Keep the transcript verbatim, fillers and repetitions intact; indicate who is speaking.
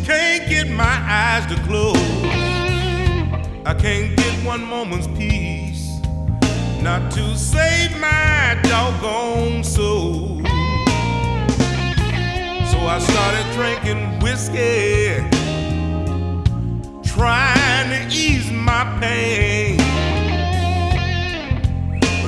Speaker 1: can't get my eyes to close. I can't get one moment's peace, not to save my doggone soul. So I started drinking whiskey